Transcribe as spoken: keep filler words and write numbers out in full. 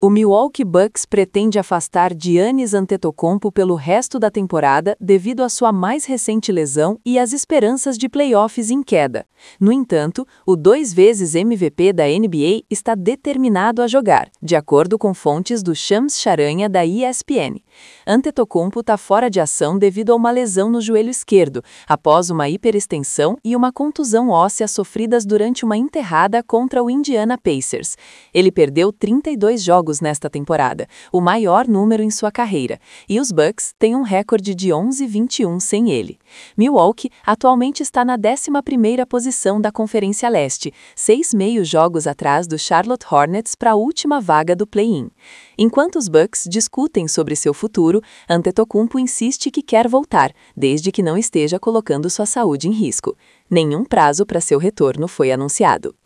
O Milwaukee Bucks pretende afastar Giannis Antetokounmpo pelo resto da temporada devido à sua mais recente lesão e às esperanças de playoffs em queda. No entanto, o dois vezes M V P da N B A está determinado a jogar, de acordo com fontes do Shams Charania da E S P N. Antetokounmpo está fora de ação devido a uma lesão no joelho esquerdo, após uma hiperextensão e uma contusão óssea sofridas durante uma enterrada contra o Indiana Pacers. Ele perdeu trinta e dois jogos nesta temporada, o maior número em sua carreira, e os Bucks têm um recorde de onze a vinte e um sem ele. Milwaukee atualmente está na décima primeira posição da Conferência Leste, seis meios jogos atrás do Charlotte Hornets para a última vaga do play-in. Enquanto os Bucks discutem sobre seu futuro, Antetokounmpo insiste que quer voltar, desde que não esteja colocando sua saúde em risco. Nenhum prazo para seu retorno foi anunciado.